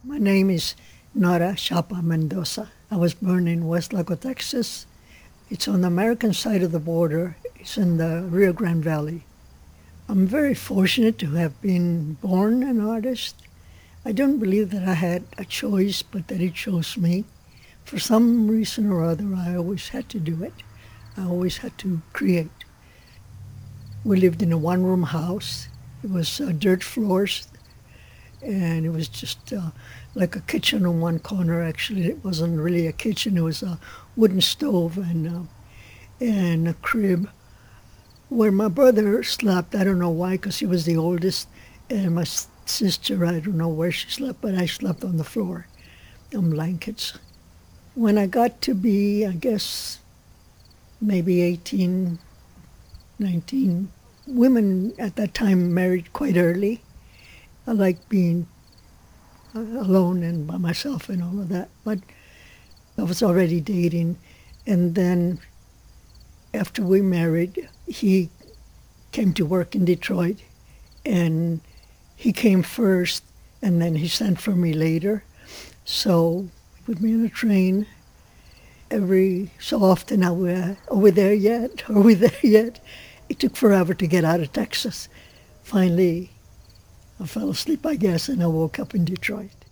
My name is Nora Chapa Mendoza. I was born in West Lago, Texas. It's on the American side of the border. It's in the Rio Grande Valley. I'm very fortunate to have been born an artist. I don't believe that I had a choice, but that it chose me. For some reason or other, I always had to do it. I always had to create. We lived in a one-room house. It was dirt floors, and it was just like a kitchen on one corner. Actually, it wasn't really a kitchen. It was a wooden stove and a crib where my brother slept. I don't know why, because he was the oldest, and my sister, I don't know where she slept, but I slept on the floor on blankets. When I got to be, I guess, maybe 18, 19, women at that time married quite early. I liked being alone and by myself and all of that, but I was already dating. And then after we married, he came to work in Detroit, and he came first, and then he sent for me later. So he put me on a train. Every so often I would, are we there yet? Are we there yet? It took forever to get out of Texas. Finally, I fell asleep, I guess, and I woke up in Detroit.